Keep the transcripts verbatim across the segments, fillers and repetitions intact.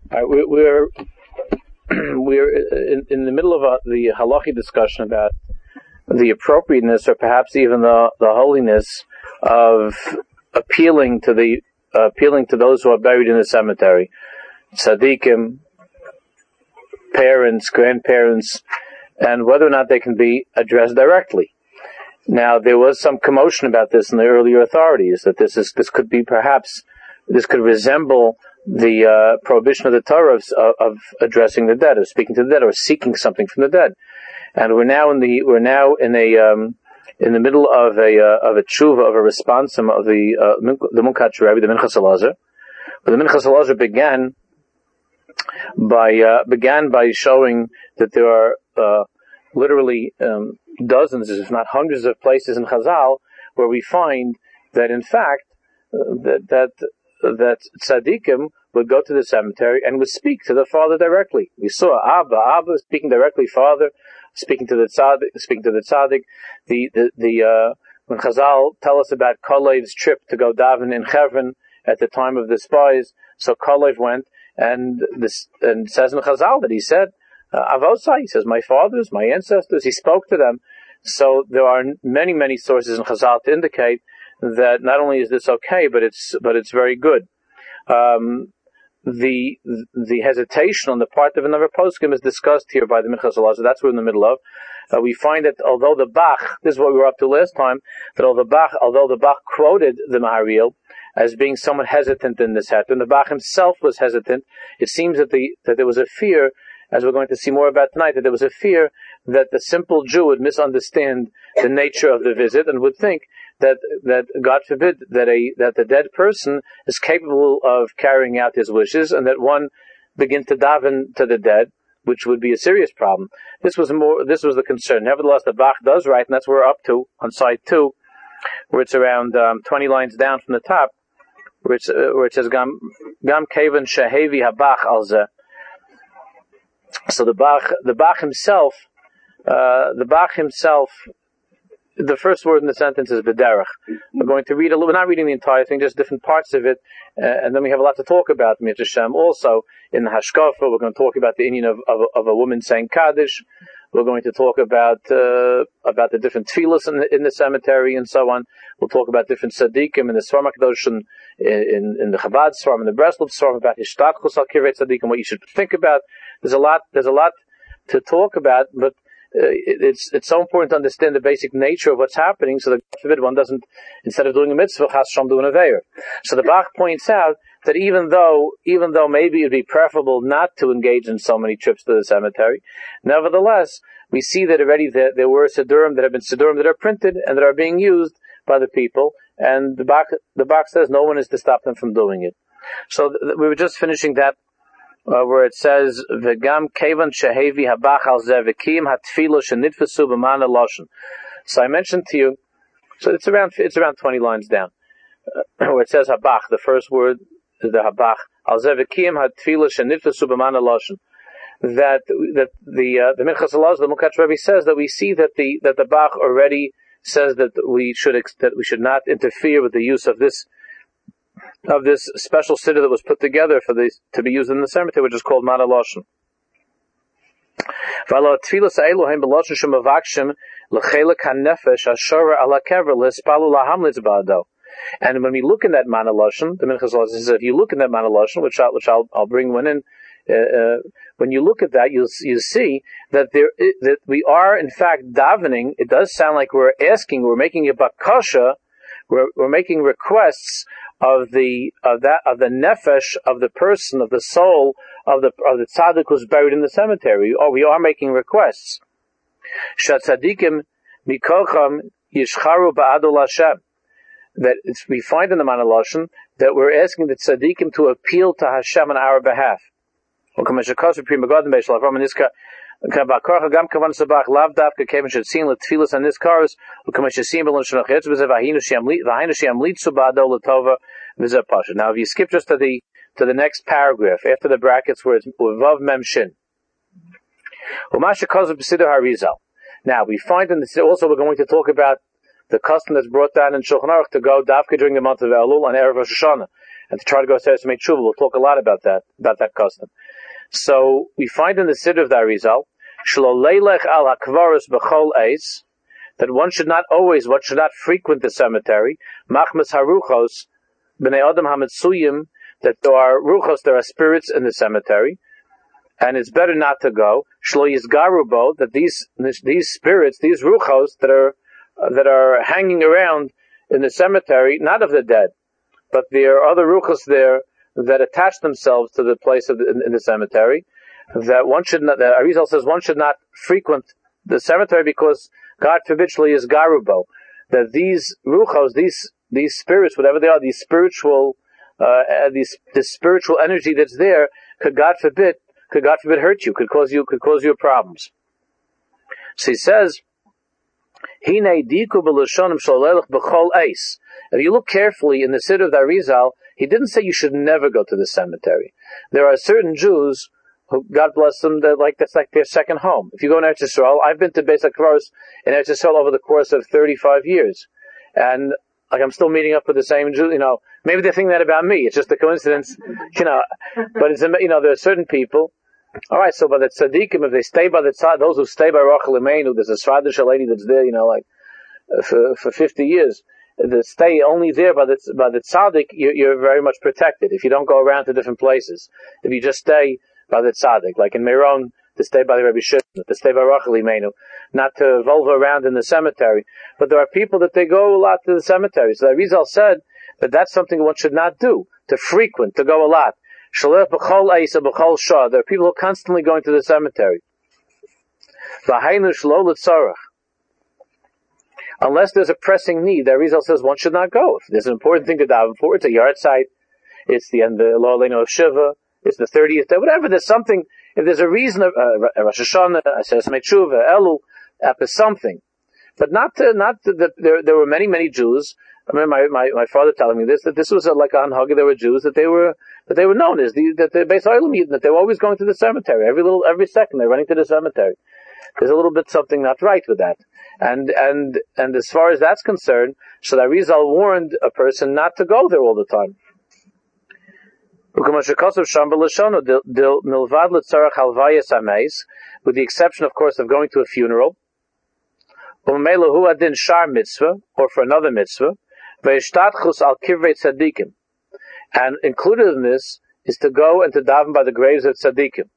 All right, we're we're, we're in, in the middle of a, the halachic discussion about the appropriateness, or perhaps even the, the holiness of appealing to the uh, appealing to those who are buried in the cemetery, tzaddikim, parents, grandparents, and whether or not they can be addressed directly. Now, there was some commotion about this in the earlier authorities, that this is this could be perhaps this could resemble the uh, prohibition of the Torah of, of addressing the dead, of speaking to the dead, or seeking something from the dead. And we're now in the we're now in a um, in the middle of a uh, of a tshuva, of a responsum of the uh, the Munkat Rebbe, the Minchas Elazar. But the Minchas Elazar began by uh, began by showing that there are uh, literally um, dozens, if not hundreds, of places in Chazal where we find that in fact uh, that that that tzaddikim would go to the cemetery and would speak to the father directly. We saw Abba, Abba speaking directly, father speaking to the tzaddik, speaking to the tzaddik. The the, the uh, when Chazal tell us about Kalev's trip to go daven in Chevron at the time of the spies, so Kalev went, and this and it says in Chazal that he said, Avosai, he says, my fathers, my ancestors, he spoke to them. So there are many, many sources in Chazal to indicate that not only is this okay, but it's but it's very good. Um, the the hesitation on the part of another poskim is discussed here by the Minchas Elazar. That's what we're in the middle of. Uh, we find that although the Bach, this is what we were up to last time, that although the Bach, although the Bach quoted the Maharil as being somewhat hesitant in this heter, and the Bach himself was hesitant, it seems that the that there was a fear, as we're going to see more about tonight, that there was a fear that the simple Jew would misunderstand the nature of the visit and would think that, that God forbid, that a that the dead person is capable of carrying out his wishes, and that one begin to daven to the dead, which would be a serious problem. This was more. This was the concern. Nevertheless, the Bach does write, and that's where we're up to on side two, where it's around um, twenty lines down from the top, where, it's, uh, where it says Gam Gam Kevan Shehevi Habach Alzeh. So the Bach, the Bach himself, uh, the Bach himself, the first word in the sentence is B'derech. We're going to read a little, we're not reading the entire thing, just different parts of it, uh, and then we have a lot to talk about, Mir Hashem. Also, in the Hashkafa, we're going to talk about the Indian of, of, of a woman saying Kaddish. We're going to talk about, uh, about the different tefillas in the, in the cemetery and so on. We'll talk about different tzaddikim in the Svarim HaKadosh, in, in, in the Chabad Svarim, in the Breslov Svarim, about Hishtadchus al-Kirei tzaddikim, what you should think about. There's a lot, there's a lot to talk about, but uh, it, it's it's so important to understand the basic nature of what's happening, so that God forbid one doesn't, instead of doing a mitzvah, chas v'shalom do an aveir. So the Bach points out that even though even though maybe it'd be preferable not to engage in so many trips to the cemetery, nevertheless we see that already there, there were siddurim that have been siddurim that are printed and that are being used by the people, and the Bach the Bach says no one is to stop them from doing it. So th- we were just finishing that. Uh, where it says V'gam kevan shehevi habach al zeh v'kiyim hatfilo shenitfesu b'mana loshen. So I mentioned to you, so it's around it's around twenty lines down, uh, where it says habach. The first word is the habach al zeh v'kiyim hatfilo shenitfesu b'mana loshen. That that the uh, the Minchas Elazar, the Munkat Rebbe says that we see that the that the Bach already says that we should ex- that we should not interfere with the use of this. of this special siddur that was put together for this to be used in the cemetery, which is called Mana Loshen. And when we look in that Mana Loshen, the Minchas Elazar says, if you look in that Mana Loshen, which, I, which I'll, I'll bring one in, uh, uh, when you look at that, you'll you see that there that we are in fact davening. It does sound like we're asking, we're making a bakasha. We're, we're making requests of the of that of the nefesh of the person, of the soul of the of the tzaddik who's buried in the cemetery. Oh, we are making requests. Shatzadikim mikocham yishcharu ba'adol Hashem. That it's, we find in the Mana Loshen that we're asking the tzaddikim to appeal to Hashem on our behalf. Gam kavan sabach lav davka kevan should see letfilas on this cars. Now, if you skip just to the to the next paragraph after the brackets where it's vav mem shin. Now we find in this also we're going to talk about the custom that's brought down in Shulchan Aruch to go davka during the month of Elul on Erev Rosh Hashanah. and to try to go to make tshuva. We'll talk a lot about that, about that custom. So we find in the Siddur of the Arizal, Shlo leilech al hakvarus b'chol eis, that one should not always, one should not frequent the cemetery. Machmas haruchos b'nei adam hamitzuyim, that there are ruchos, there are spirits in the cemetery, and it's better not to go. Shlo yizgarubo, that these these spirits, these ruchos that are uh, that are hanging around in the cemetery, not of the dead, but there are other ruchos there that attach themselves to the place of the, in, in the cemetery. That one should not. That Arizal says one should not frequent the cemetery because God forbid shlo yizgarubo, that these ruchos, these these spirits, whatever they are, these spiritual, uh, these this spiritual energy that's there, could God forbid, could God forbid hurt you, could cause you, could cause you problems. So he says, Hine diku b'lashonim sholelech b'chol eis. If you look carefully in the Siddur of the Arizal, he didn't say you should never go to the cemetery. There are certain Jews who, God bless them, that like that's like their second home. If you go in Eretz Yisrael, I've been to Beis HaKvaros in Eretz Yisrael over the course of thirty-five years, and like I'm still meeting up with the same Jews. You know, maybe they're thinking that about me. It's just a coincidence, you know. But it's, you know, there are certain people. All right, so by the tzaddikim, if they stay by the tzad, those who stay by Rachel Imeinu, there's a Sfadish lady that's there, you know, like for for fifty years. They stay only there by the by the tzaddik, you're, you're very much protected. If you don't go around to different places, if you just stay by the tzaddik, like in Meron, to stay by the Rebbe Shimon, to stay by Rachel Imeinu, not to volve around in the cemetery. But there are people that they go a lot to the cemetery. So Arizal said that that's something one should not do, to frequent, to go a lot. There are people who are constantly going to the cemetery. Unless there's a pressing need, the Arizal says one should not go. If there's an important thing to daven for, it's a yard site, it's the end of Lo of Shiva, it's the thirtieth day, whatever, there's something, if there's a reason, uh, Rosh Hashanah, Aseres Metshuva, Elul, Epis, something. But not to, not to, the, there, there were many, many Jews. I remember my, my, my father telling me this, that this was a, like a Hanhaga, there were Jews, that they were, that they were known as the, that the Beis Olam Yidden, that they were always going to the cemetery. Every little, every second they're running to the cemetery. There's a little bit something not right with that. And, and, and as far as that's concerned, so that Arizal warned a person not to go there all the time. With the exception, of course, of going to a funeral, or for another mitzvah, and included in this is to go and to daven by the graves of tzaddikim.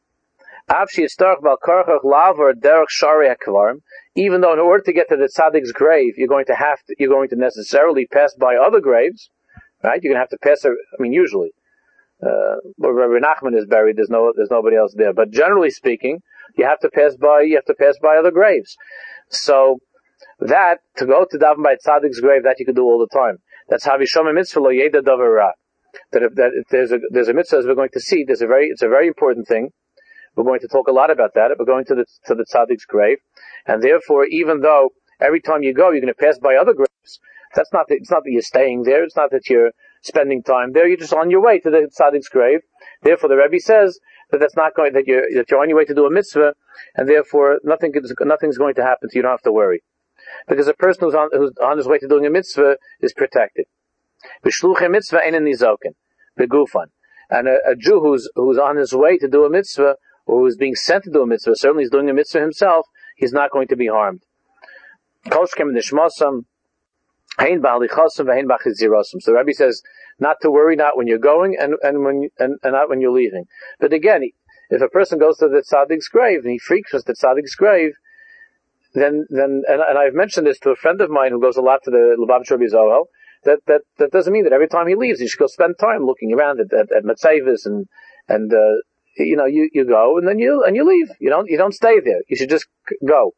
Even though in order to get to the tzaddik's grave, you're going to have to, you're going to necessarily pass by other graves, right? You're going to have to pass, I mean, usually. Uh, where Rabbi Nachman is buried, there's no, there's nobody else there. But generally speaking, you have to pass by, you have to pass by other graves. So, that, to go to daven by Tzaddik's grave, that you can do all the time. That's Havishom mitzvah lo yeda davar ra. That if, that if there's a, there's a mitzvah, as we're going to see, there's a very, it's a very important thing. We're going to talk a lot about that. We're going to the, to the Tzaddik's grave. And therefore, even though every time you go, you're going to pass by other graves, that's not, that, it's not that you're staying there, it's not that you're spending time there, you're just on your way to the Tzaddik's grave. Therefore, the Rebbe says that that's not going, that you're, that you're on your way to do a mitzvah, and therefore nothing, nothing's going to happen to you, you don't have to worry. Because a person who's on, who's on his way to doing a mitzvah is protected. B'shluchei mitzvah ein nizoken, begufan. And a, a Jew who's, who's on his way to do a mitzvah, or who's being sent to do a mitzvah, certainly he's doing a mitzvah himself, he's not going to be harmed. Koshkem nishmosam, hein ba'alichosam, v'hein ba'chizirosam. So the Rebbe says, not to worry, not when you're going, and, and when, you, and, and not when you're leaving. But again, if a person goes to the Tzaddik's grave, and he frequents the Tzaddik's grave, then, then, and, and I've mentioned this to a friend of mine who goes a lot to the Lubavitch Rebbe Zohel, that, that, that doesn't mean that every time he leaves, he should go spend time looking around at, at, at Metzavis and, and, uh, you know, you, you go, and then you, and you leave. You don't, you don't stay there. You should just go.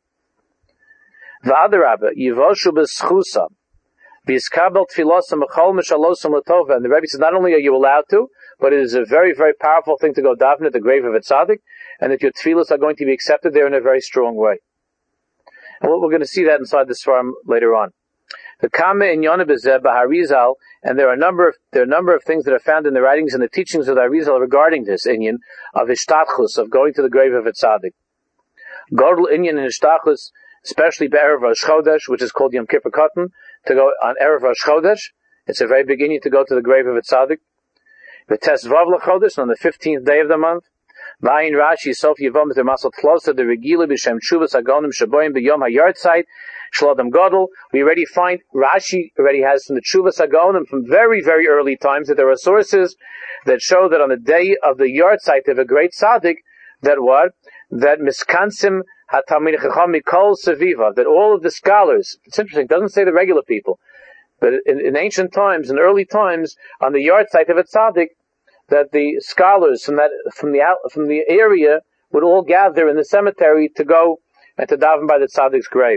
V'adarabba, yivoshu b'schusam, v'yiskabel tfilosam v'chol mishalosam l'tova. And the Rebbe says, not only are you allowed to, but it is a very, very powerful thing to go daven at the grave of a tzaddik, and that your tefillos are going to be accepted there in a very strong way. And we're going to see that inside the Svarim later on. The Kame in Yonah B'zeh B'Harizal, and there are a number of, there are a number of things that are found in the writings and the teachings of the Harizal regarding this inyan of Ishtachus, of going to the grave of a tzaddik. Godel inyan and Ishtachus, especially Be'erev Rosh Chodesh, which is called Yom Kippur Katan, to go on Erev Rosh Chodesh, It's a very beginning to go to the grave of a tzaddik. V'tes vav l'chodesh, on the fifteenth day of the month. V'ayin Rashi, Sof Yevom, the Masal Tlosa, the Regila, B'Shem Chuvas, Agonim, Shaboyim, B'Yom HaYartzeit, Shlodam Godel. We already find, Rashi already has from the Chuvas Agonim from very, very early times that there are sources that show that on the day of the Yartzeit of a great tzaddik, that what? That Miskansim HaTalmidei Chacham Mikol Seviva, that all of the scholars, it's interesting, it doesn't say the regular people, but in, in ancient times, in early times, on the Yartzeit of a tzaddik, that the scholars from that from the from the area would all gather in the cemetery to go and to daven by the tzaddik's grave.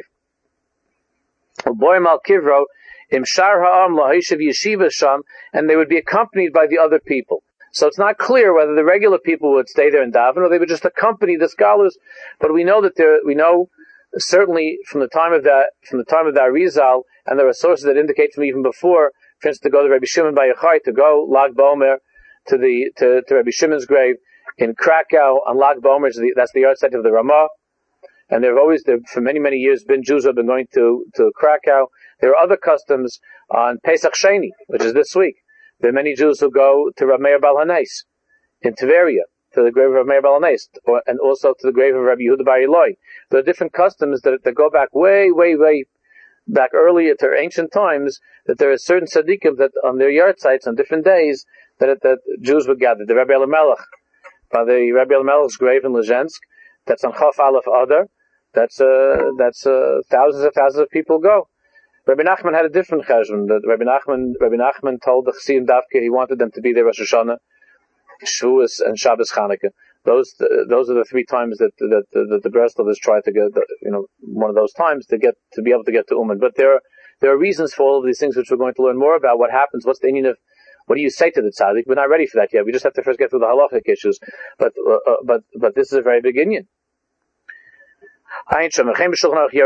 And they would be accompanied by the other people. So it's not clear whether the regular people would stay there and daven or they would just accompany the scholars. But we know that there, we know certainly from the time of that from the time of the Arizal, and there are sources that indicate from even before, for instance, to go to Rabbi Shimon Bar Yochai, to go Lag Bomer to the to, to Rabbi Shimon's grave in Krakow on Lag Bomer. That's the yard site of the Ramah, and there have always there for many many years been Jews who have been going to to Krakow. There are other customs on Pesach Sheni, which is this week. There are many Jews who go to Rav Meir Baal HaNes in Tveria, to the grave of Rav Meir Baal HaNes, and also to the grave of Rabbi Yehuda Bar Eloi. There are different customs that, that go back way, way, way back earlier to ancient times, that there are certain tzaddikim that on their yard sites on different days that, that Jews would gather. The Rabbi Elimelech, by the Rabbi Elimelech's grave in Lezhensk, that's on Chaf Aleph Adar, that's, uh, that's, uh, thousands and thousands of people go. Rabbi Nachman had a different cheshbon. Rabbi Nachman, Rabbi Nachman told the Chassidim Davke he wanted them to be there Rosh Hashanah, Shavuos, and Shabbos Chanukah. Those, those are the three times that that, that, that the Breslovers tried to get, you know, one of those times to get to be able to get to Uman. But there are there are reasons for all of these things which we're going to learn more about. What happens? What's the Indian of? What do you say to the tzaddik? We're not ready for that yet. We just have to first get through the halachic issues. But uh, uh, but but this is a very big Indian. So we find in the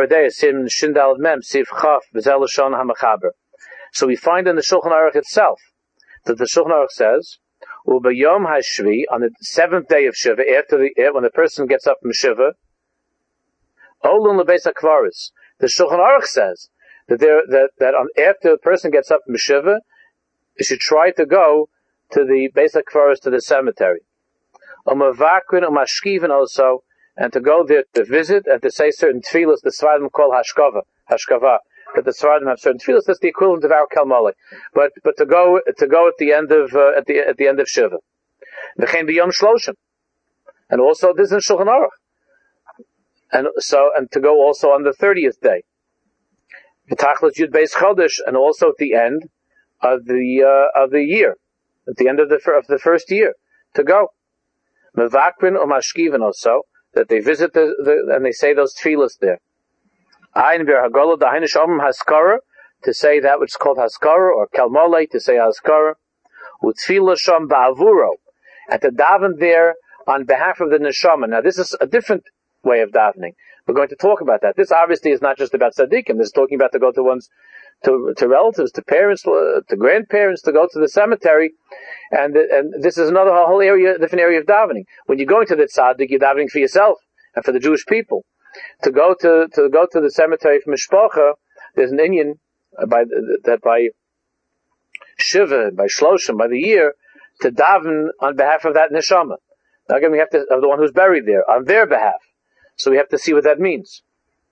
Shulchan Aruch itself that the Shulchan Aruch says, "Ubayom Hashvi," on the seventh day of Shiva, after the when the person gets up from Shiva, Olun lebeis hakvaros. The Shulchan Aruch says that there that that on, after the person gets up from Shiva, you should try to go to the beis hakvaros, to the cemetery. Umavakrin umashkiven also. And to go there to visit and to say certain tefillos, the Sfaradim call hashkava, hashkava. That the Sfaradim have certain tefillos. That's the equivalent of our Kalmale. But but to go to go at the end of uh, at the at the end of Shiva, v'chein b'yom shloshim, and also this is Shulchan Aruch, and so and to go also on the thirtieth day, v'tachlis yud beis chodesh, and also at the end of the uh, of the year, at the end of the of the first year, to go mevakrin or mashkiven also. That they visit the, the and they say those tefillos there. Ayin v'hagolo da'hainish omim haskara, to say that which is called haskara, or kalmole, to say haskara. U'tefillah sham ba'avuro, and to daven there on behalf of the neshama. Now this is a different way of davening. We're going to talk about that. This obviously is not just about tzaddikim. This is talking about to go to one's to, to relatives, to parents, to grandparents, to go to the cemetery, and and this is another whole area, different area of davening. When you're going to the tzaddik, you're davening for yourself and for the Jewish people. To go to to go to the cemetery for mishpacha, there's an Indian by that by Shiva, by Shloshim, by the year, to daven on behalf of that neshama. Now again, we have to of the one who's buried there on their behalf. So we have to see what that means.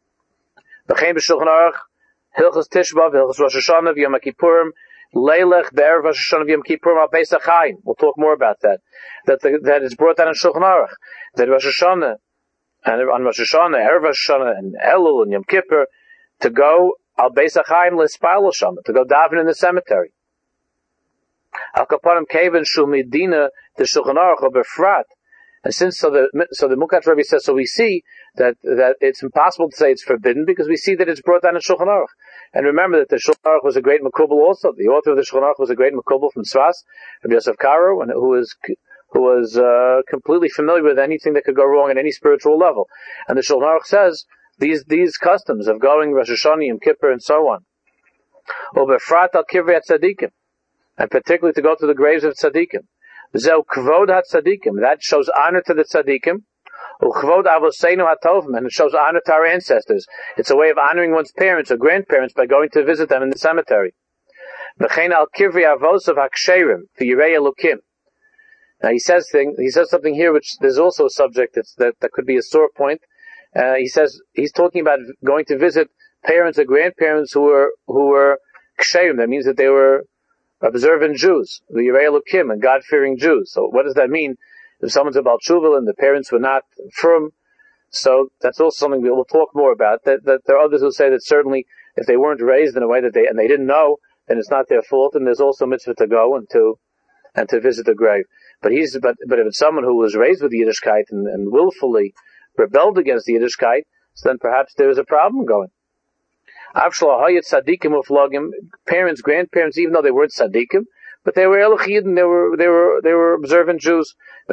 Hilchos Tishbav, Hilchos Rosh Hashanah, Yom Kippurim, Leilech, Be'er Rosh Hashanah, Yom Kippurim, Al Beis HaChaim. We'll talk more about that. That the, that is brought down in Shulchan Aruch. That Rosh Hashanah, and on Rosh Hashanah, Erev Rosh Hashanah, and Elul, and Yom Kippur, to go Al Beis HaChaim, L'Spal Shama, to go daven in the cemetery. Al Kaparim Kevin Shul Medina, the Shulchan Aruch, or Befrat. And since so the so the Mukat Rebbe says, so we see that that it's impossible to say it's forbidden because we see that it's brought down in Shulchan Aruch. And remember that the Shulchan Aruch was a great Makubal also. The author of the Shulchan Aruch was a great Makubal from Tzfas, Rabbi Yosef Karo, and who was who was uh, completely familiar with anything that could go wrong at any spiritual level. And the Shulchan Aruch says these these customs of going Rosh Hashanah, Yom Kippur, and so on, Ubefrat al Kivrei Tzadikim, and particularly to go to the graves of Tzadikim. Zeu kvod ha-tzadikim, that shows honor to the tzadikim. Uchvod avoseinu hatovim, and it shows honor to our ancestors. It's a way of honoring one's parents or grandparents by going to visit them in the cemetery. V'chein al kirvi avos of haksherim v'yirei elukim. Now he says thing. He says something here, which there's also a subject that's, that that could be a sore point. Uh, he says he's talking about going to visit parents or grandparents who were who were ksherim. That means that they were observant Jews, the Yirei Elokim, and God-fearing Jews. So what does that mean? If someone's a Baal Tshuva and the parents were not firm, so that's also something we'll talk more about. That, that there are others who say that certainly if they weren't raised in a way that they and they didn't know, then it's not their fault, and there's also mitzvah to go and to and to visit the grave. But he's but but if it's someone who was raised with Yiddishkeit and, and willfully rebelled against the Yiddishkeit, so then perhaps there is a problem going. Parents, grandparents, even though they weren't tzaddikim, but they were elochidim, they were they were they were observant Jews.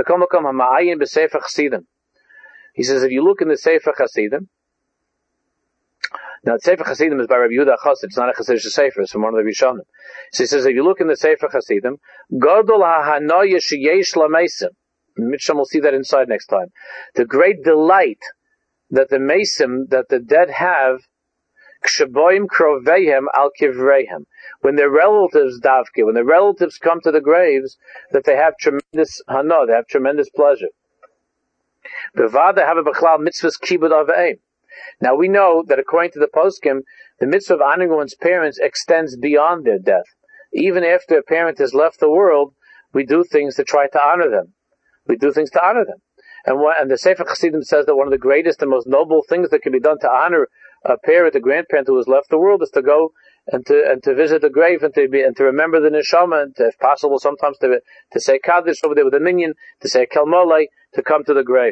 He says, if you look in the Sefer Chasidim, now the Sefer Chasidim is by Rabbi Yehuda Chassid, it's not a Chassidish Sefer, it's from one of the Rishonim. So he says, if you look in the Sefer Chasidim, Gadol ha'hanoya sheyesh lamesim, Mitcham will see that inside next time. The great delight that the mesim, that the dead have, kshaboim krovehem al kivrehem, when their relatives davke, when their relatives come to the graves, that they have tremendous hana, they have tremendous pleasure. Bevada have a b'chlal mitzvahs kibud aveim. Now we know that according to the poskim, the mitzvah of honoring one's parents extends beyond their death. Even after a parent has left the world, we do things to try to honor them. We do things to honor them. And, what, and the Sefer Chassidim says that one of the greatest and most noble things that can be done to honor a parent, a grandparent who has left the world, is to go and to and to visit the grave and to be and to remember the neshama, and to, if possible, sometimes to to say kaddish over there with a minyan, to say kel molei, to come to the grave.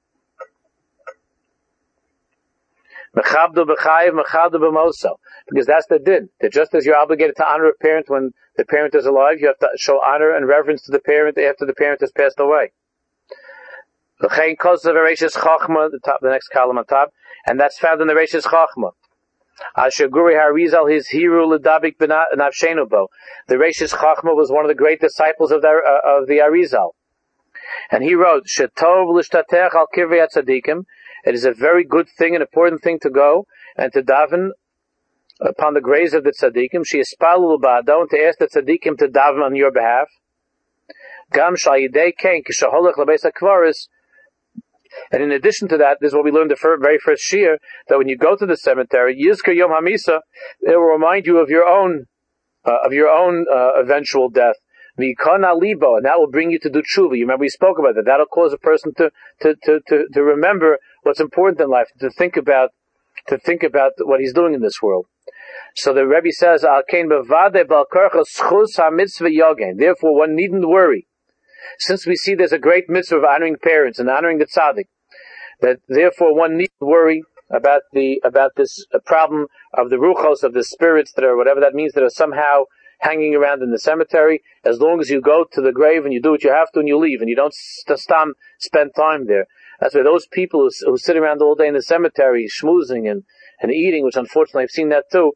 Mechabdu b'chayiv, mechabdu b'moso, because that's the din. That just as you're obligated to honor a parent when the parent is alive, you have to show honor and reverence to the parent after the parent has passed away. V'chein kosav Reishis Chachma, the top, the next column on top, and that's found in the Reishis Chachma. Asher Guri Harizal his hiru l'dabik b'nafshenu bo. The Reishis Chachma was one of the great disciples of the uh, of the Arizal, and he wrote, "Shetov l'shtatech al kivrei tzadikim." It is a very good thing, an important thing to go and to daven upon the graves of the tzaddikim. She is spalu ba'ado, and to ask the tzaddikim to daven on your behalf. Gam shal yidei ken kishaholech lebeis hakvaris. And in addition to that, this is what we learned the very first shir, that when you go to the cemetery, Yizkar Yom HaMisa, it will remind you of your own, uh, of your own uh, eventual death. V'yikana libo, and that will bring you to do tshuva. You remember we spoke about that. That'll cause a person to, to, to, to, to remember what's important in life, to think about, to think about what he's doing in this world. So the Rebbe says, Al kein bevade bal karcha schus ha-mitzvah yogen. Therefore, one needn't worry. Since we see there's a great mitzvah of honoring parents and honoring the tzaddik, that therefore one needn't worry about the, about this uh, problem of the ruchos, of the spirits that are, whatever that means, that are somehow hanging around in the cemetery. As long as you go to the grave and you do what you have to and you leave, and you don't st- st- spend time there. That's why those people who, who sit around all day in the cemetery, schmoozing and, and eating, which unfortunately I've seen that too,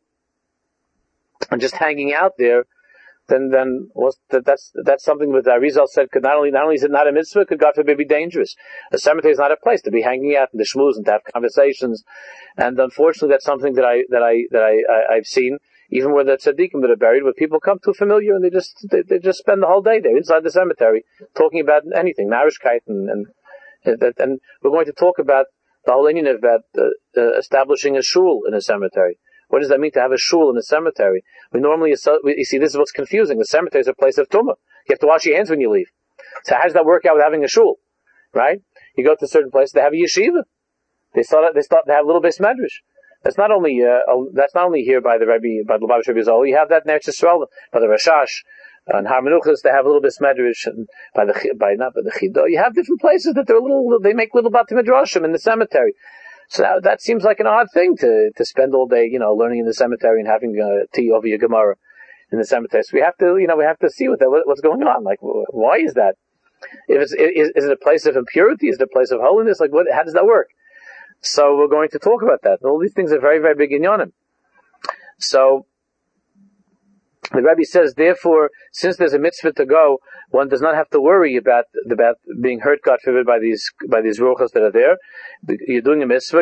and just hanging out there, then then was that, that's that's something that Arizal said could not only not only is it not a mitzvah, could God forbid be dangerous. A cemetery is not a place to be hanging out and to schmooze and to have conversations, and unfortunately that's something that I that I that I, I I've seen even where the tzaddikim that are buried, where people come too familiar and they just they, they just spend the whole day there inside the cemetery talking about anything, narishkeit, and and and, and we're going to talk about the whole Indian about uh, uh, establishing a shul in a cemetery. What does that mean to have a shul in a cemetery? We normally, you see, this is what's confusing. The cemetery is a place of tumah. You have to wash your hands when you leave. So how does that work out with having a shul? Right? You go to a certain place, they have a yeshiva. They start, they start, they have a little base medrash. That's not only, uh, that's not only here by the Rebbe, by the Lubavitch Rebbe Zoll. You have that in Eretz Yisrael, by the Rashash, and Har Menuchas, they have a little base medrash, and by the, by, not by the Chido. You have different places that they're a little, they make little Bati Midrashim in the cemetery. So that, that seems like an odd thing to, to spend all day, you know, learning in the cemetery and having uh, tea over your Gemara in the cemetery. So we have to, you know, we have to see what that, what's going on. Like, why is that? If it's, is, is it a place of impurity? Is it a place of holiness? Like, what, how does that work? So we're going to talk about that. All these things are very, very big in Yonim. So, The Rebbe says, therefore, since there's a mitzvah to go, one does not have to worry about about being hurt, God forbid, by these by these ruchas that are there. You're doing a mitzvah.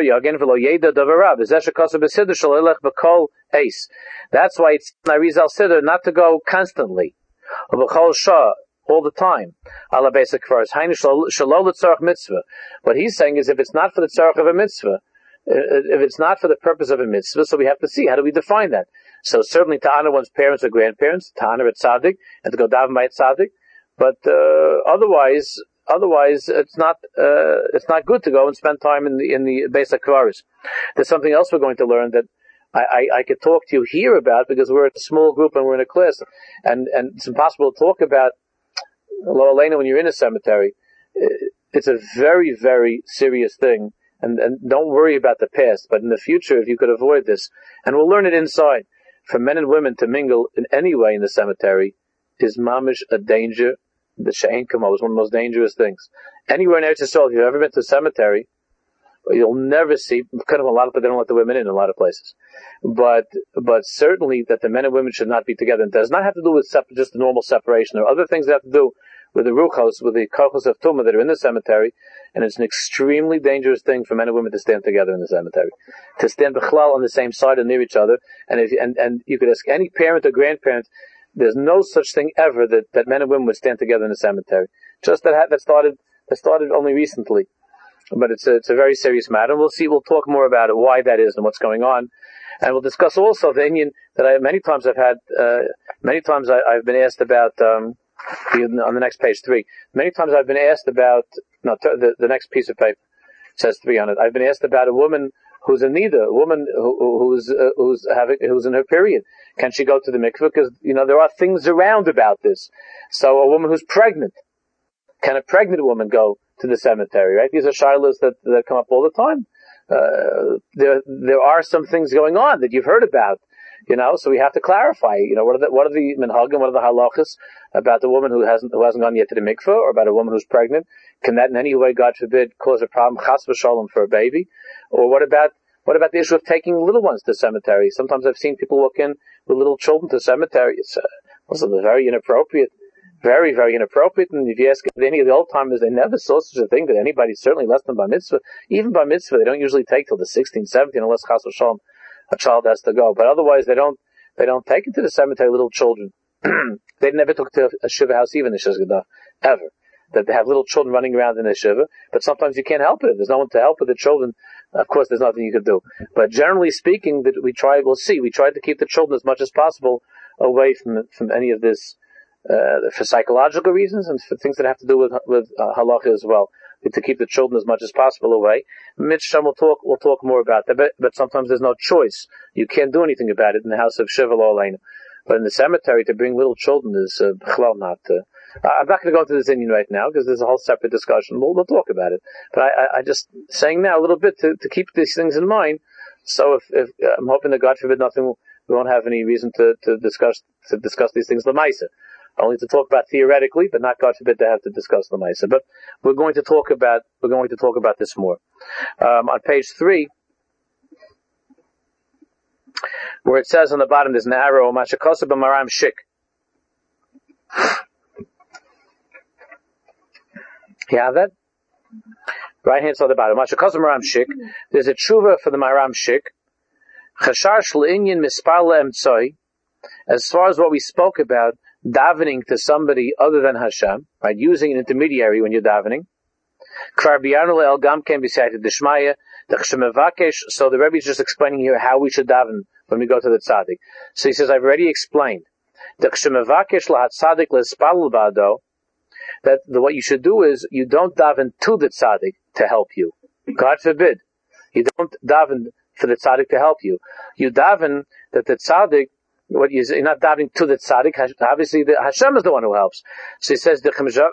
That's why it's Arizal Siddur not to go constantly, all the time. Allah basic first. What he's saying is, if it's not for the tzarech of a mitzvah, if it's not for the purpose of a mitzvah, so we have to see, how do we define that? So certainly to honor one's parents or grandparents, to honor a tzaddik, and to go daven by a tzaddik, but uh, otherwise, otherwise it's not uh, it's not good to go and spend time in the in the Beis HaKvaros. There's something else we're going to learn that I, I, I could talk to you here about, because we're a small group and we're in a class, and, and it's impossible to talk about Lo Aleinu when you're in a cemetery. It's a very, very serious thing. And, and don't worry about the past, but in the future, if you could avoid this, and we'll learn it inside, for men and women to mingle in any way in the cemetery is mamish a danger. The she'ein kamo is one of the most dangerous things. Anywhere in Eretz Yisrael, if you've ever been to a cemetery, you'll never see, kind of a lot of, but they don't let the women in a lot of places. But, but certainly that the men and women should not be together. It does not have to do with sep- just the normal separation. There are other things that have to do with the ruchos, with the kochos of tumah that are in the cemetery, and it's an extremely dangerous thing for men and women to stand together in the cemetery, to stand b'chlal on the same side and near each other. And if and and you could ask any parent or grandparent, there's no such thing ever that, that men and women would stand together in the cemetery. Just that that started that started only recently, but it's a, it's a very serious matter. And we'll see. We'll talk more about it, why that is, and what's going on, and we'll discuss also the Indian that I many times I've had uh, many times I, I've been asked about. Um, on the next page three. Many times I've been asked about, no, the, the next piece of paper says three on it. I've been asked about a woman who's a nida, a woman who, who's, uh, who's having, who's in her period. Can she go to the mikveh? Because, you know, there are things around about this. So a woman who's pregnant, can a pregnant woman go to the cemetery, right? These are shilas that, that come up all the time. Uh, there, there are some things going on that you've heard about. You know, so we have to clarify. You know, what are the what are the minhagim, what are the halachas about the woman who hasn't who hasn't gone yet to the mikveh, or about a woman who's pregnant? Can that in any way, God forbid, cause a problem, chas v'shalom, for a baby? Or what about what about the issue of taking little ones to the cemetery? Sometimes I've seen people walk in with little children to the cemetery. It's uh, also very inappropriate, very very inappropriate. And if you ask any of the old timers, they never saw such a thing that anybody, certainly less than bar mitzvah, even bar mitzvah, they don't usually take till the sixteen, seventeen, unless chas v'shalom a child has to go. But otherwise, they don't, they don't take it to the cemetery, little children. They never took to a shiva house, even the shizgadah, ever. That they have little children running around in the shiva, but sometimes you can't help it. If there's no one to help with the children, of course there's nothing you could do. But generally speaking, that we try, we'll see, we try to keep the children as much as possible away from, from any of this, uh, for psychological reasons and for things that have to do with, with uh, halacha as well. To keep the children as much as possible away. Mitzvah, we'll talk, we'll talk more about that, but, but sometimes there's no choice. You can't do anything about it in the house of Shiva Lo Aleinu. But in the cemetery, to bring little children is, uh, not, uh, I'm not going to go into this Indian right now, because there's a whole separate discussion. We'll, we'll talk about it. But I, I, I just saying now a little bit to, to keep these things in mind. So if, if, uh, I'm hoping that God forbid nothing, we won't have any reason to, to discuss, to discuss these things l'maisa. Only to talk about theoretically, but not, God forbid, to have to discuss the Maisa. But we're going to talk about, we're going to talk about this more. Um, on page three, where it says on the bottom, there's an arrow, Mashakasa b'maram shik. You have that? Right hand side of the bottom. Mashakasa b'maram shik. There's a tshuva for the maram shik. Chashar sh'l'inyin mispar le'emtzoi. As far as what we spoke about, davening to somebody other than Hashem, right? Using an intermediary when you're davening. So the Rebbe is just explaining here how we should daven when we go to the tzaddik. So he says, I've already explained that the, what you should do is you don't daven to the tzaddik to help you. God forbid. You don't daven for the tzaddik to help you. You daven that the tzaddik, what you, you're not davening to the tzaddik. Obviously, the Hashem is the one who helps. So he says,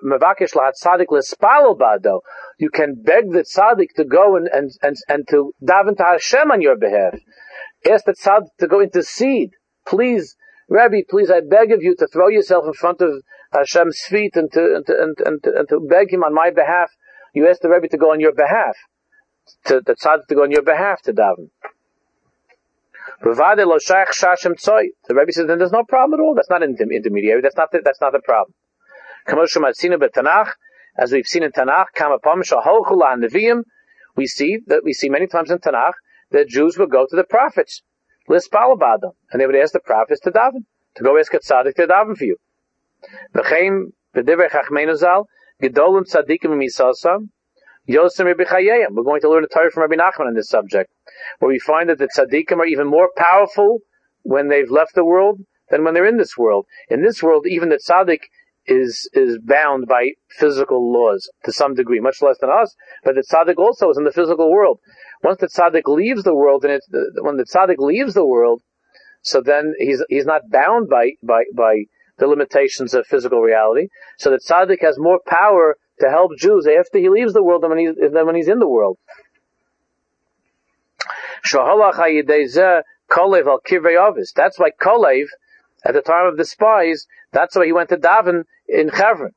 you can beg the tzaddik to go and, and, and, and to daven to Hashem on your behalf. Ask the tzaddik to go intercede. Please, Rabbi, please, I beg of you to throw yourself in front of Hashem's feet and to, and to, and, and, to, and to beg him on my behalf. You ask the Rabbi to go on your behalf. To the tzaddik to go on your behalf to daven. The Rebbe says, then there's no problem at all. That's not an inter- intermediary. That's not the, that's not the problem. As we've seen in Tanakh, we see that we see many times in Tanakh that Jews would go to the prophets, and they would ask the prophets to daven, to go ask a tzaddik to daven for you. We're going to learn a Torah from Rabbi Nachman on this subject, where we find that the tzaddikim are even more powerful when they've left the world than when they're in this world. In this world, even the tzaddik is is bound by physical laws to some degree, much less than us. But the tzaddik also is in the physical world. Once the tzaddik leaves the world, and it, when the tzaddik leaves the world, so then he's he's not bound by by by the limitations of physical reality. So the tzaddik has more power to help Jews after he leaves the world than when he's, than when he's in the world. That's why Kolev, at the time of the spies, that's why he went to daven in Chevron.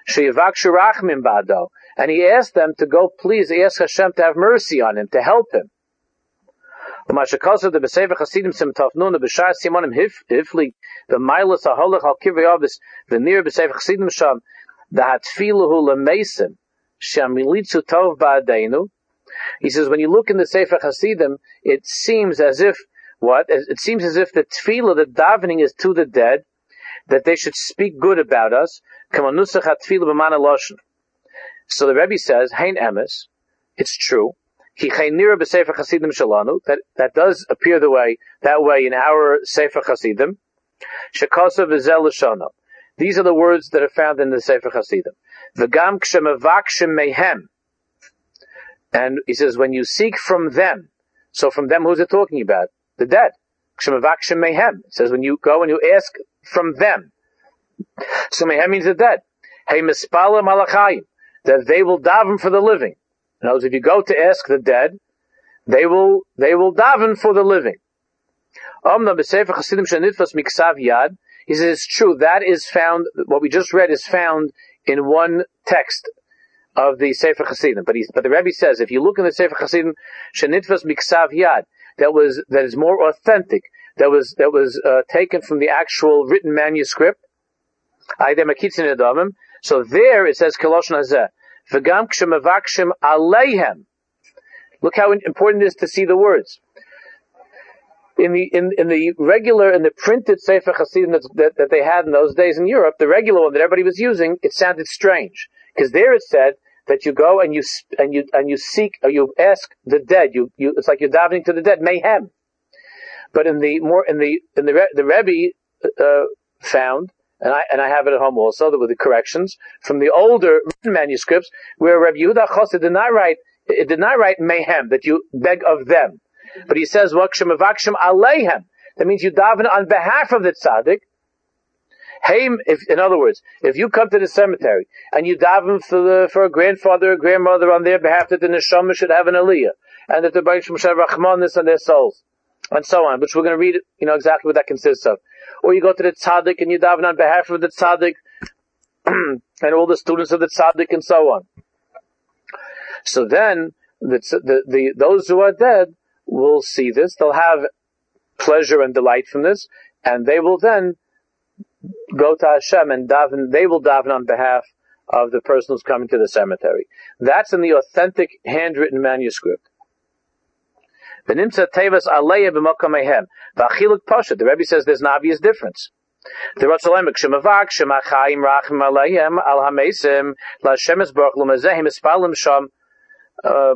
And he asked them to go, please ask Hashem to have mercy on him, to help him. He says, when you look in the Sefer Hasidim, it seems as if, what? It seems as if the tefillah, the davening is to the dead, that they should speak good about us. So the Rebbe says, Hein emes, it's true. That, that does appear the way, that way in our Sefer Hasidim. These are the words that are found in the Sefer Hasidim. V'gam k'shemavakshim mehem. And he says, when you seek from them, so from them, who's it talking about? The dead. K'shemavakshim mehem. It says, when you go and you ask from them. So mehem means the dead. Hey mispala malachayim. That they will daven for the living. In other words, if you go to ask the dead, they will, they will daven for the living. He says, it's true, that is found, what we just read is found in one text of the Sefer Hasidim. But, but the Rebbe says, if you look in the Sefer Hasidim, shenitfas miksav yad, that was, that is more authentic, that was, that was, uh, taken from the actual written manuscript. So there it says, Koloshon hazeh, v'gam k'shemavakshim aleihem. Look how important it is to see the words. In the in, in the regular, in the printed Sefer Hasidim that, that, that they had in those days in Europe, the regular one that everybody was using, it sounded strange. Because there it said that you go and you and you and you seek, or you ask the dead. You you it's like you're davening to the dead, mayhem. But in the more in the in the the Rebbe uh, found, and I and I have it at home also, with the corrections from the older written manuscripts, where Rabbi Yehuda Chassid did not write it did not write mayhem, that you beg of them. But he says, Vakshim avakshim aleihem. That means you daven on behalf of the tzaddik. Hey, if, in other words, if you come to the cemetery and you daven for the, for a grandfather or grandmother on their behalf, that the neshama should have an aliyah, and that the Baruch Shem should have rachmanis on their souls, and so on, which we're going to read, you know, exactly what that consists of. Or you go to the tzaddik and you daven on behalf of the tzaddik, and all the students of the tzaddik, and so on. So then, the, the, the, those who are dead will see this, they'll have pleasure and delight from this, and they will then go to Hashem and daven, they will daven on behalf of the person who's coming to the cemetery. That's in the authentic handwritten manuscript. The Rebbe says there's an obvious difference. The Uh,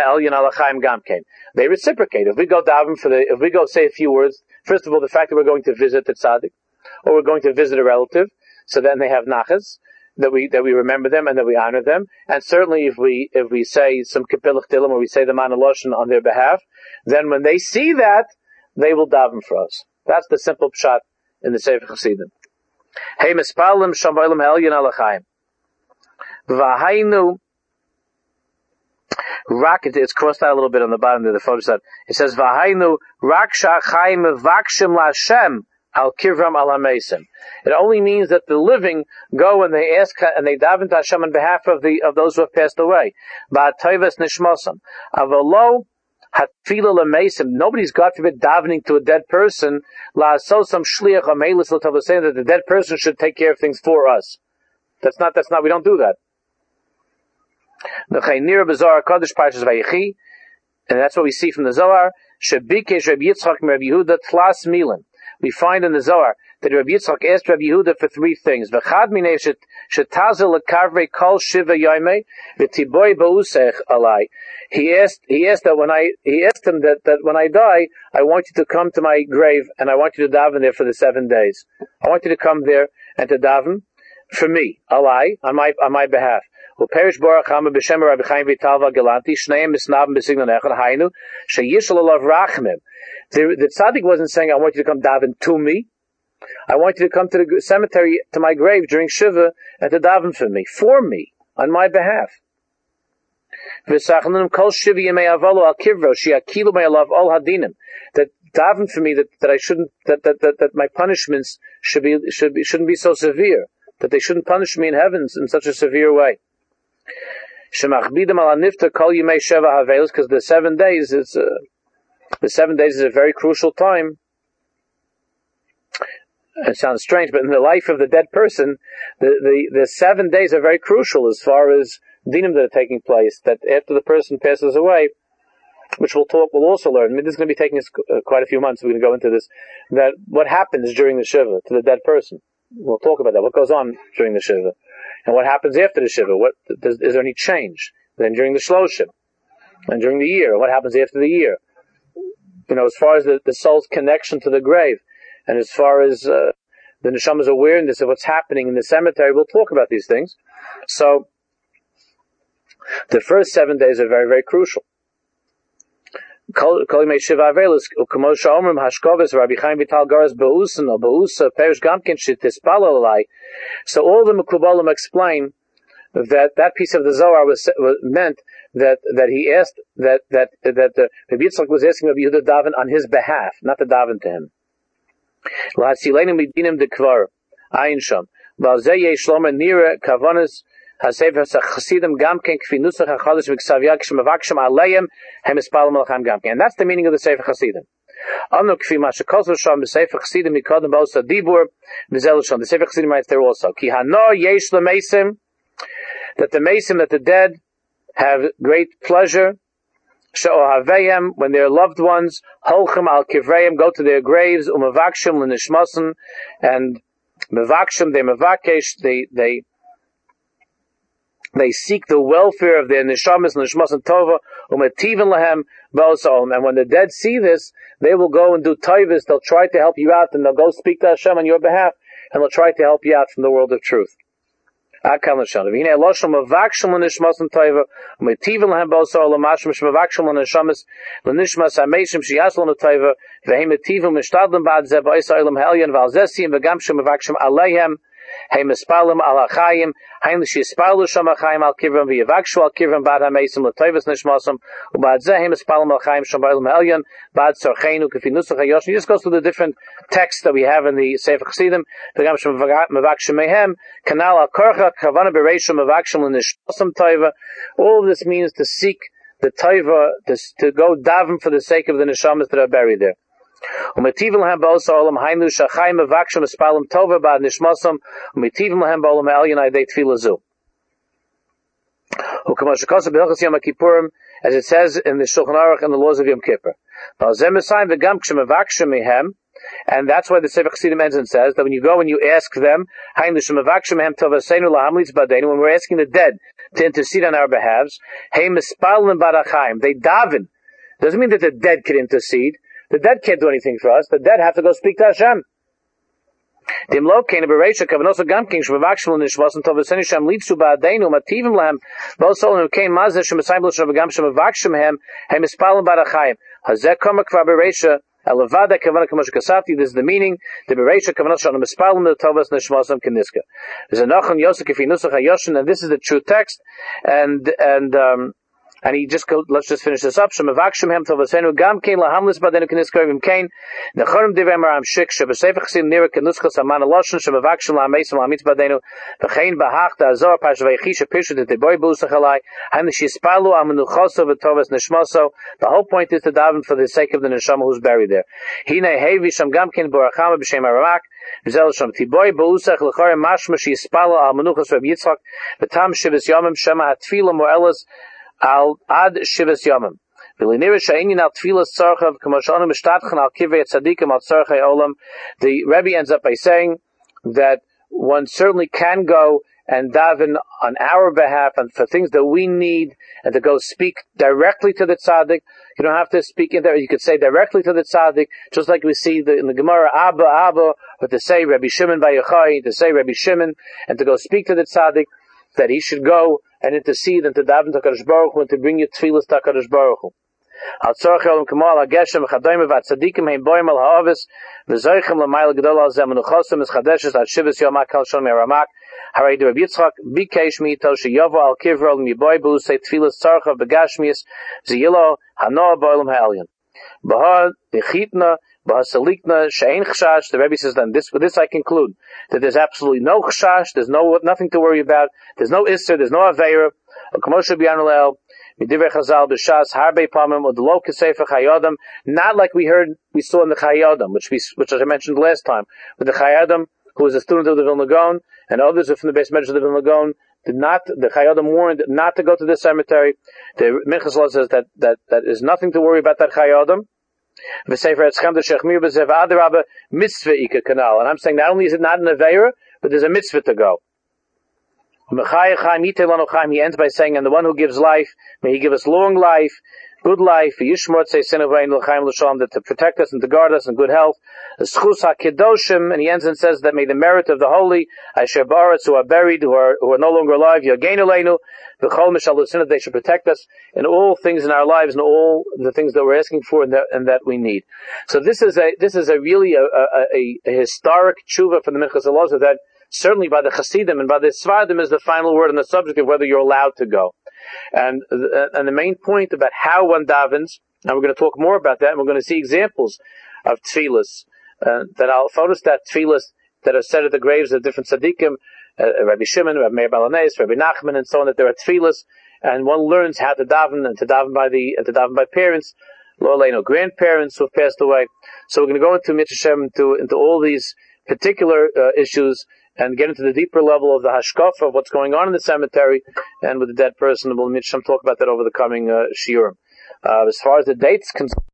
they reciprocate. If we go daven for the, if we go say a few words, first of all, the fact that we're going to visit the tzaddik, or we're going to visit a relative, so then they have nachas, that we, that we remember them and that we honor them. And certainly if we, if we say some kapilach tilim, or we say the manaloshin on their behalf, then when they see that, they will daven for us. That's the simple pshat in the Sefer Hasidim. Hey mispalim sham ba'olam ha'elyon alachayim. V'hainu Rak, it's crossed out a little bit on the bottom of the photo set. It says, V'hainu rak sha'achayim v'akshim la'Hashem al kivram al hamesim. It only means that the living go and they ask, and they daven to Hashem on behalf of the, of those who have passed away. Ba'atoivas nishmosam. Avolo Hatfila l'meisim. Nobody's, God forbid, davening to a dead person. La'asosam shliach amelis l'tova, saying that the dead person should take care of things for us. That's not. That's not. We don't do that. The Chaynira B'Zohar Kodesh Parshas Vayechi, and that's what we see from the Zohar. Shebikesh Rabbi Yitzchak Rabbi Yehuda Tlas Milan. We find in the Zohar that Rabbi Yitzchak asked Rabbi Yehuda for three things. V'chad minei shetazel lekavrei kol shiva yoimei v'tiboy ba'usech alai. He asked. He asked that when I. He asked him that, that when I die, I want you to come to my grave and I want you to daven there for the seven days. I want you to come there and to daven for me, alai, on my on my behalf. Uperish Baruch Hama b'Shem Rabbi Chaim Vitalva Galanti Shneim Misnabim B'Signon Echad Hainu Sheyishal Alav Rachmim. The the tzaddik wasn't saying, I want you to come daven to me. I want you to come to the cemetery, to my grave during Shiva and to daven for me, for me, on my behalf. V'sachnunim Kol Shiva Yemei Avalo Al Kivro Sheyakilu Me'alav Ol Hadinim. That daven for me, that, that I shouldn't, that, that, that, that my punishments should be, should be, shouldn't be so severe. That they shouldn't punish me in heavens in such a severe way. Because the seven days is uh, the seven days is a very crucial time. It sounds strange, but in the life of the dead person, the, the, the seven days are very crucial as far as dinim that are taking place. That after the person passes away, which we'll talk, we'll also learn. I mean, this is going to be taking us quite a few months. We're going to go into this. That what happens during the shiva to the dead person. We'll talk about that. What goes on during the shiva. And what happens after the Shiva? What, does, is there any change? Then during the Shloshim, and during the year, what happens after the year? You know, as far as the, the soul's connection to the grave, and as far as uh, the Neshama's awareness of what's happening in the cemetery, we'll talk about these things. So, the first seven days are very, very crucial. So all the Mekubalim explain that that piece of the Zohar was, was meant that that he asked that that that the Rabbi Yitzchak was asking Rabbi Yehuda daven on his behalf, not to daven to him. Hasefer Chassidim Gamken Kfi Nusach HaChodesh V'Ksavya K'Shemavakshim Aleim Hem Espalem Melchem Gamken, and that's the meaning of the Sefer Chassidim. Anu Kfi Mashakos Sham Sefer Chassidim Mikodem Bosa Dibur Mizel Sham. The Sefer Chassidim writes there also Ki Hano Yesh LeMeisim, that the Meisim, that the dead have great pleasure. She'ohaveyem, when their loved ones Holchem Al Kivreim, go to their graves. Umavakshim L'Nishmasim, and Mavakshim, they Mavakesh, they they They seek the welfare of their neshamas and neshmasim tova, umetivin lahem ba'osalm. And when the dead see this, they will go and do tayvis. They'll try to help you out, and they'll go speak to Hashem on your behalf, and they'll try to help you out from the world of truth. Akal neshana. V'hinei eloshim mavakshim l'neshmasim tova, umetivin lahem ba'osalm, mashim shmavakshim l'neshamas l'nishmas ameshim shiyaslam tova, v'hem metivin mishtadlim ba'ad zeh ba'osalm helyan v'alzesim v'gamshim mavakshim aleihem. Hey mispalim al hachayim, hein l'shispalu sham hachayim al kivram v'yavakshu al kivram bad hamesim l'toivas nishmasam u'bad zeh hey mispalim al hachayim sham ba'ilum ha'elyon bad tzorcheinu k'fi nusach ha'yoshin. He just goes through the different texts that we have in the Sefer Chassidim. V'gam sham mavakshim mehem kanal al korcha kavana b'reishu mavakshim l'nishmasam toiva. All of this means to seek the toiva, to, to go daven for the sake of the neshamas that are buried there. Umetivim lahem ba'osalm hainu shachayim mavakshim espalim tova ba'ad nishmasam umetivim lahem ba'olam ha'elyon aydei tefillah zu. U'kama shekasa b'hilchos Yom Kippurim, as it says in the Shulchan Aruch and the laws of Yom Kippur. Ba'azem esayim v'gam k'shem mavakshim mehem, and that's why the Sefer Chassidim ends and says that when you go and you ask them, hainu shemavakshim mehem tova seinu lahamlitz b'adeinu, when we're asking the dead to intercede on our behalves, hey mispalim b'arachayim, they daven. Doesn't mean that the dead can intercede. The dead can't do anything for us. The dead have to go speak to Hashem. Dim lo kein bereisha kavanosa gamking shmavakshim l'nishmasim tov v'seni shem litzu ba'adeinu mativim lahem b'osalem kein mazeh shemesayim l'shem v'gam shemavakshim hem hem ispalim barachayim hazeh kama kvar bereisha elevada kavana kamosh kasafti. This is the meaning. The bereisha kavanosa shem ispalim l'tovas nishmasim keniska. There's a nachon yosef k'fi nusach hayoshin, and this is the true text. And and um, And he just go, let's just finish this up. Shemavakshim hem tovasenu gam kein lahamlis badenu keniskorim kein nechorim divem aram shik shebesefer chsim nira kenuskos aman aloshen shemavakshim lahamesim lahamitz badenu v'chein bahach da azor pashveichi shepishu de teboy busachalai and shispalu amenuchoso v'tovas nishmoso. The whole point is to daven for the sake of the neshama who's buried there. Hine hevi sham gam kein borachama b'shem aramak v'zel sham tiboy busach lechorim mashma shispalu amenuchos Reb Yitzchak v'tam shivas yomim shema hatfila moelas al ad shivas yomim. The Rebbe ends up by saying that one certainly can go and daven on our behalf and for things that we need, and to go speak directly to the tzaddik. You don't have to speak in there. You could say directly to the tzaddik, just like we see the, in the Gemara, Abba, Abba, or to say Rabbi Shimon by Yochai, to say Rabbi Shimon, and to go speak to the tzaddik, that he should go and intercede and to daven to HaKadosh Baruch Hu and to bring you tefillas to HaKadosh Baruch Hu. Al tzorach elam kamal hageshem v'chadoyim v'atzadikim heim boim al ha'avis v'zoichem l'mayla gedol al zem v'nuchosim v'schadeshes ad shivas yom ha'kal shon me'aramak harei de Reb Yitzchak bikesh mi'ito sheyovo al kivrol mi'boy b'u say tefillas tzorcha v'gashmias z'yilo hanoah b'olam ha'elyon b'ha d'chitna b'ha salikna she'ein chashash. The Rebbe says, then this, with this I conclude that there's absolutely no chashash, there's no, nothing to worry about, there's no isser, there's no aveira. K'moshe b'yanulel Midivrei Chazal b'shas harbe pamim udlo k'sefer Chayei, not like we heard, we saw in the Chayei, which we, which I mentioned last time, with the Chayei, who was a student of the Vilna Gaon, and others from the Beis Medrash of the Vilna Gaon, did not, the Chayei warned not to go to this cemetery. The Minchas Law says that, that, that is nothing to worry about that Chayei. V'sefer Etzchem the Shechmir b'zev adarabah mitzvah ika kanal. And I'm saying not only is it not an aveira, but there's a mitzvah to go. He ends by saying, and the one who gives life, may he give us long life, good life, that to protect us and to guard us in good health. And he ends and says that may the merit of the holy, who are buried, who are, who are no longer alive, they should protect us in all things in our lives and all the things that we're asking for and that, and that we need. So this is a, this is a really a, a, a historic tshuva from the Minchas Elazar that certainly by the Hasidim and by the Svardim is the final word on the subject of whether you're allowed to go. And, and the main point about how one davens, and we're going to talk more about that, and we're going to see examples of tefillas, uh, that I'll notice that tefillas that are said at the graves of different tzaddikim, uh, Rabbi Shimon, Rabbi Meir Balanes, Rabbi Nachman, and so on, that there are tefillas, and one learns how to daven, and to daven by the, and to daven by parents, Lo Aleinu, grandparents who have passed away. So we're going to go into Mitzvah Shem, into, into all these particular uh, issues, and get into the deeper level of the hashkafa of what's going on in the cemetery and with the dead person. We'll talk about that over the coming uh, shiurim. Uh, as far as the dates concerned,